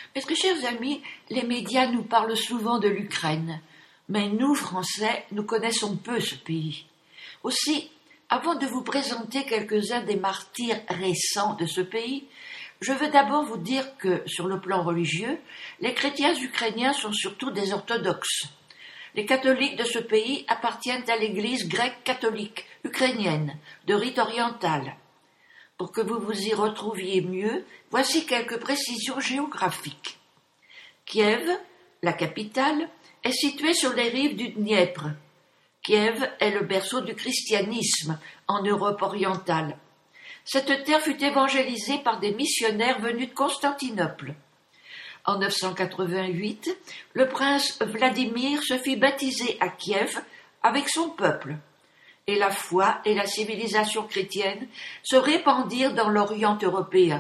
Parce que, chers amis, les médias nous parlent souvent de l'Ukraine, mais nous, Français, nous connaissons peu ce pays. Aussi, avant de vous présenter quelques-uns des martyrs récents de ce pays, je veux d'abord vous dire que, sur le plan religieux, les chrétiens ukrainiens sont surtout des orthodoxes. Les catholiques de ce pays appartiennent à l'église grecque catholique ukrainienne, de rite oriental. Pour que vous vous y retrouviez mieux, voici quelques précisions géographiques. Kiev, la capitale, est située sur les rives du Dniepr. Kiev est le berceau du christianisme en Europe orientale. Cette terre fut évangélisée par des missionnaires venus de Constantinople. En 988, le prince Vladimir se fit baptiser à Kiev avec son peuple, et la foi et la civilisation chrétienne se répandirent dans l'Orient européen.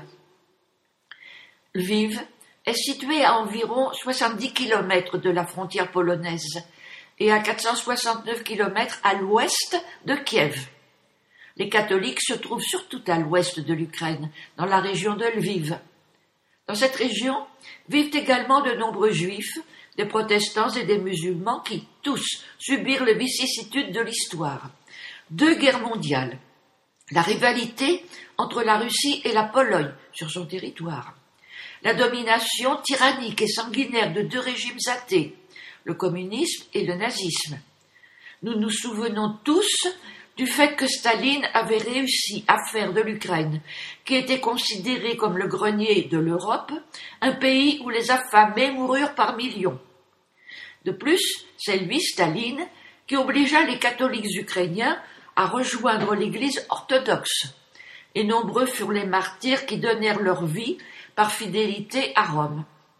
Lviv est situé à environ 70 km de la frontière polonaise et à 469 km à l'ouest de Kiev. Les catholiques se trouvent surtout à l'ouest de l'Ukraine, dans la région de Lviv. Dans cette région vivent également de nombreux juifs, des protestants et des musulmans qui, tous, subirent les vicissitudes de l'histoire. 2 guerres mondiales, la rivalité entre la Russie et la Pologne sur son territoire, la domination tyrannique et sanguinaire de 2 régimes athées, le communisme et le nazisme. Nous nous souvenons tous du fait que Staline avait réussi à faire de l'Ukraine, qui était considérée comme le grenier de l'Europe, un pays où les affamés moururent par millions. De plus, c'est lui, Staline, qui obligea les catholiques ukrainiens à rejoindre l'Église orthodoxe, et nombreux furent les martyrs qui donnèrent leur vie par fidélité à Rome.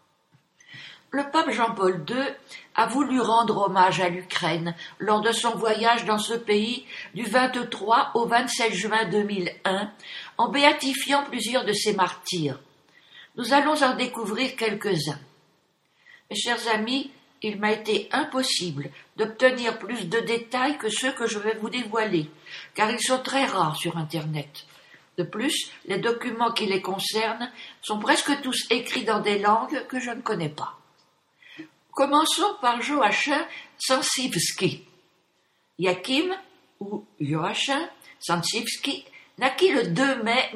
Le pape Jean-Paul II a voulu rendre hommage à l'Ukraine lors de son voyage dans ce pays du 23 au 27 juin 2001 en béatifiant plusieurs de ses martyrs. Nous allons en découvrir quelques-uns. Mes chers amis, il m'a été impossible d'obtenir plus de détails que ceux que je vais vous dévoiler, car ils sont très rares sur Internet. De plus, les documents qui les concernent sont presque tous écrits dans des langues que je ne connais pas. Commençons par Joachim Sansivski. Yakim, ou Joachim Sansivski, naquit le 2 mai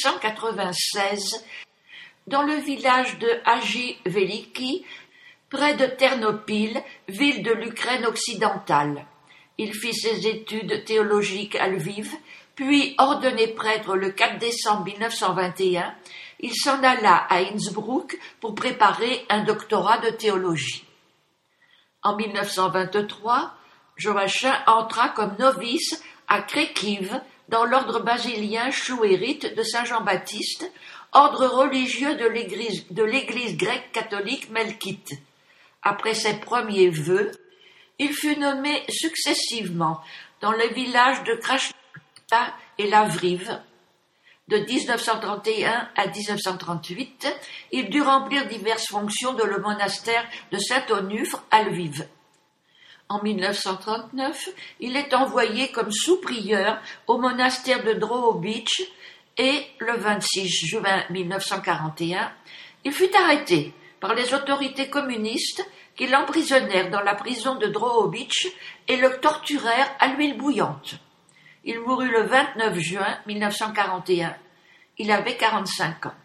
1896 dans le village de Haji Veliki, près de Ternopil, ville de l'Ukraine occidentale. Il fit ses études théologiques à Lviv, puis ordonné prêtre le 4 décembre 1921, il s'en alla à Innsbruck pour préparer un doctorat de théologie. En 1923, Joachim entra comme novice à Kharkiv dans l'ordre basilien chouérite de Saint-Jean-Baptiste, ordre religieux de l'église grecque catholique melkite. Après ses premiers vœux, il fut nommé successivement dans les villages de Krasnodar et Lavriv. De 1931 à 1938, il dut remplir diverses fonctions dans le monastère de Saint-Onufre à Lviv. En 1939, il est envoyé comme sous-prieur au monastère de Drohobych et, le 26 juin 1941, il fut arrêté par les autorités communistes qui l'emprisonnèrent dans la prison de Drohobych et le torturèrent à l'huile bouillante. Il mourut le 29 juin 1941. Il avait 45 ans.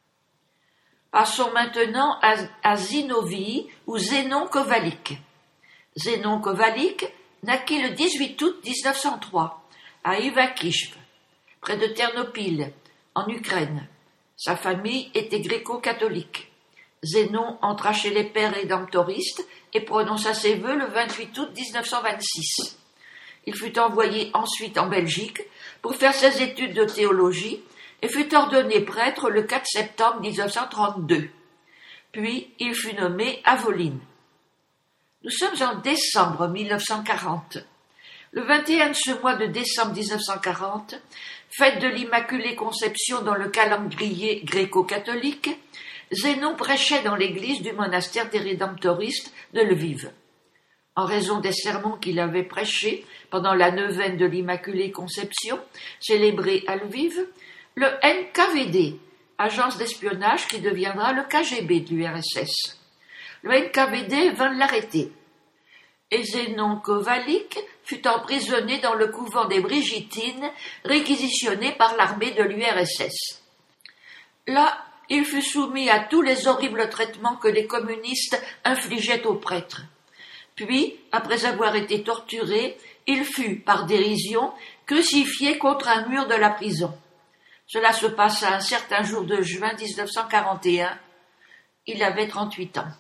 Passons maintenant à Zinovy ou Zénon Kovalik. Zénon Kovalik naquit le 18 août 1903 à Ivakhiv, près de Ternopil, en Ukraine. Sa famille était gréco-catholique. Zénon entra chez les pères rédemptoristes et prononça ses vœux le 28 août 1926. Il fut envoyé ensuite en Belgique pour faire ses études de théologie et fut ordonné prêtre le 4 septembre 1932. Puis il fut nommé à Volyn. Nous sommes en décembre 1940. Le 21 de ce mois de décembre 1940, fête de l'Immaculée Conception dans le calendrier gréco-catholique, Zénon prêchait dans l'église du monastère des Rédemptoristes de Lviv. En raison des sermons qu'il avait prêchés pendant la neuvaine de l'Immaculée Conception, célébrée à Lviv, le NKVD, agence d'espionnage qui deviendra le KGB de l'URSS. Le NKVD vint l'arrêter. Et Zénon Kovalik fut emprisonné dans le couvent des Brigittines, réquisitionné par l'armée de l'URSS. Là, il fut soumis à tous les horribles traitements que les communistes infligeaient aux prêtres. Puis, après avoir été torturé, il fut, par dérision, crucifié contre un mur de la prison. Cela se passa un certain jour de juin 1941. Il avait 38 ans.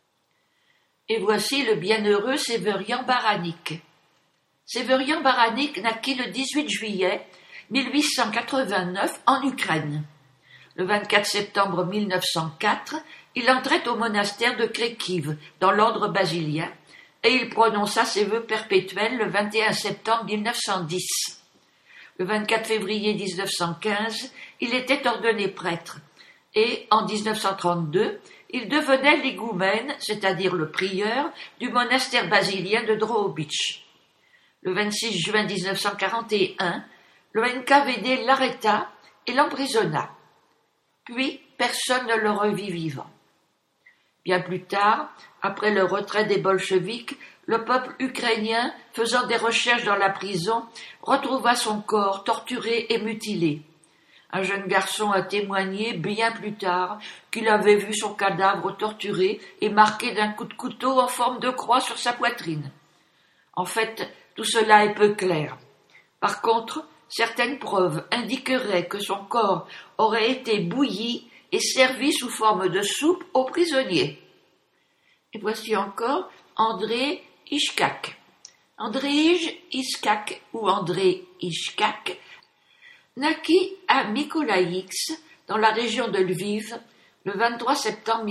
Et voici le bienheureux Séverian Baranik. Séverian Baranik naquit le 18 juillet 1889 en Ukraine. Le 24 septembre 1904, il entrait au monastère de Krekiv, dans l'ordre basilien, et il prononça ses vœux perpétuels le 21 septembre 1910. Le 24 février 1915, il était ordonné prêtre, et en 1932, il devenait l'égoumène, c'est-à-dire le prieur, du monastère basilien de Drohobych. Le 26 juin 1941, le NKVD l'arrêta et l'emprisonna. Puis, personne ne le revit vivant. Bien plus tard, après le retrait des bolcheviks, le peuple ukrainien, faisant des recherches dans la prison, retrouva son corps torturé et mutilé. Un jeune garçon a témoigné bien plus tard qu'il avait vu son cadavre torturé et marqué d'un coup de couteau en forme de croix sur sa poitrine. En fait, tout cela est peu clair. Par contre, certaines preuves indiqueraient que son corps aurait été bouilli et servi sous forme de soupe aux prisonniers. Et voici encore André Ishkak. Andrij Ishkak ou André Ishkak naquit à Mykolaïx, dans la région de Lviv, le 23 septembre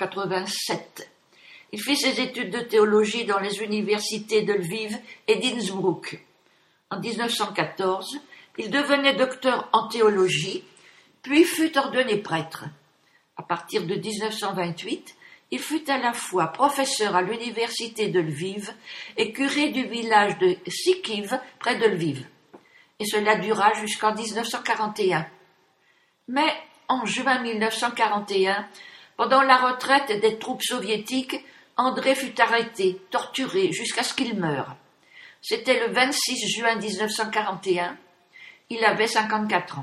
1887. Il fit ses études de théologie dans les universités de Lviv et d'Innsbruck. En 1914, il devenait docteur en théologie, puis fut ordonné prêtre. À partir de 1928, il fut à la fois professeur à l'université de Lviv et curé du village de Sikiv, près de Lviv. Et cela dura jusqu'en 1941. Mais, en juin 1941, pendant la retraite des troupes soviétiques, André fut arrêté, torturé, jusqu'à ce qu'il meure. C'était le 26 juin 1941. Il avait 54 ans.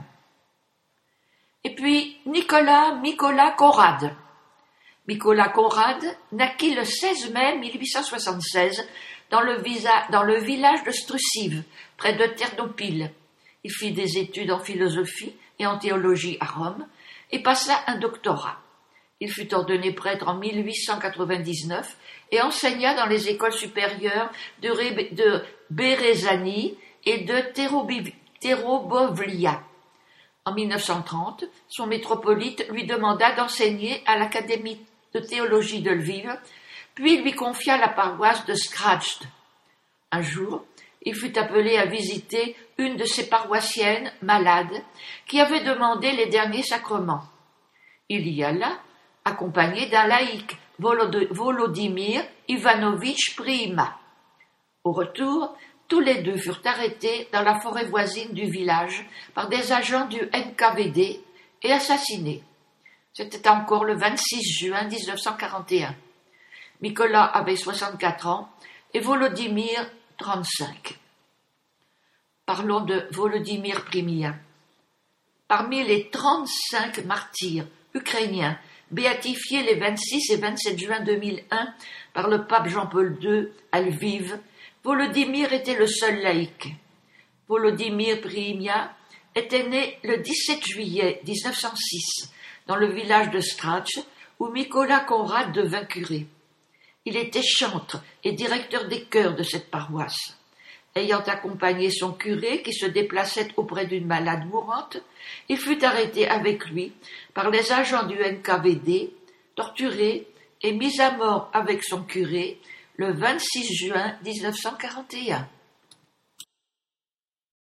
Et puis, Mikola Konrad. Mikola Konrad naquit le 16 mai 1876 dans le village de Strussiv, près de Ternopil. Il fit des études en philosophie et en théologie à Rome et passa un doctorat. Il fut ordonné prêtre en 1899 et enseigna dans les écoles supérieures de Berezani et de Terobovlia. En 1930, son métropolite lui demanda d'enseigner à l'Académie de théologie de Lviv, puis lui confia la paroisse de Skradj. Un jour, il fut appelé à visiter une de ses paroissiennes malades qui avait demandé les derniers sacrements. Il y alla, accompagné d'un laïc, Volodymyr Ivanovitch Priima. Au retour, tous les deux furent arrêtés dans la forêt voisine du village par des agents du NKVD et assassinés. C'était encore le 26 juin 1941. Mikola avait 64 ans et Volodymyr 35. Parlons de Volodymyr Priima. Parmi les 35 martyrs ukrainiens béatifiés les 26 et 27 juin 2001 par le pape Jean-Paul II à Lviv, Volodymyr était le seul laïc. Volodymyr Priima était né le 17 juillet 1906 dans le village de Skradj où Mikola Konrad devint curé. Il était chantre et directeur des chœurs de cette paroisse. Ayant accompagné son curé qui se déplaçait auprès d'une malade mourante, il fut arrêté avec lui par les agents du NKVD, torturé et mis à mort avec son curé le 26 juin 1941.